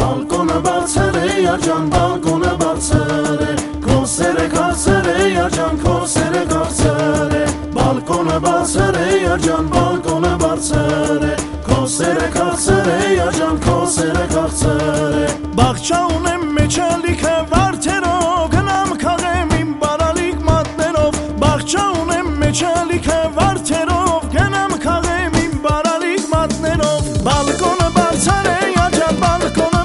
Balkona բացել ջան, balkona բացել Քոսերը կարծել ջան, քոսերը կարծել Balkona բացել ջան, balkona բացել Քոսերը կարծել ջան, քոսերը կարծել Բաղջա ունեմ մեջալիքը վարդերով Գնամ քաղեմ իմ բարալիկ մատներով Բաղջա ունեմ մեջալիքը վարդերով Գնամ քաղեմ իմ բարալիկ մատներով Balkona բացել ջան, balkona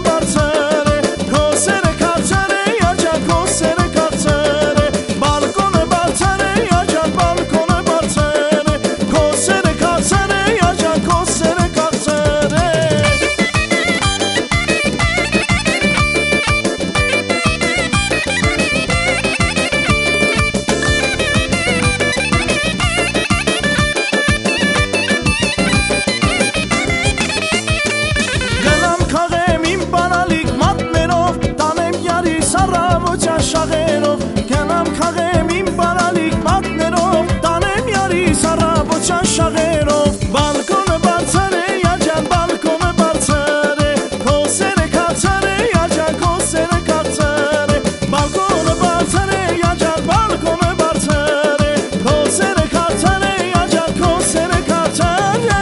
շաղերով Կենամ կաղեմ իմ բարալիկ մատներով Տանեմ յարի սարաբոչան շաղերով Բալկոնը բարձր է աջան, բալկոնը բարձր է Քոսերը կացար է աջան, քոսերը կացար է Բալկոնը բարձր է աջան, բալկոնը բարձր է Քոսերը կացար է աջան, քոսերը կացար է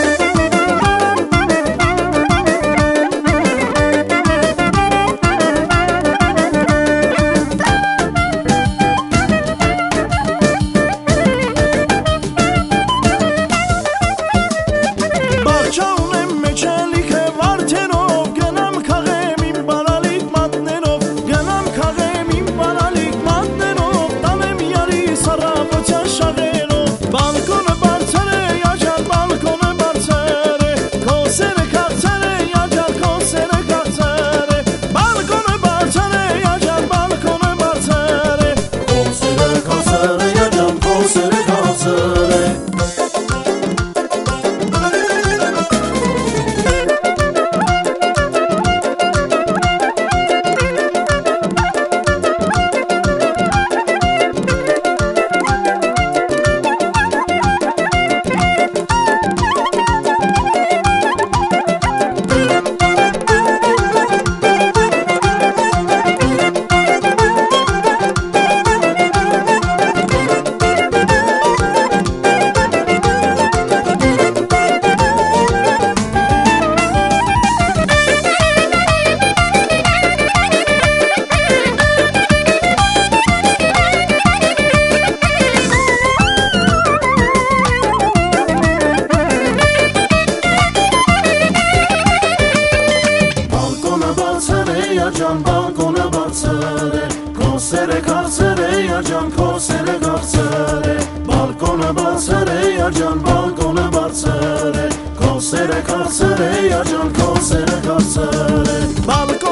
ջան, բալկոնը բարձր է Քոսերը կարծել ջան, քոսերը կարծել Բալկոնը բարձր է ջան, բալկոնը բարձր Քոսերը կարծել ջան, քոսերը կարծել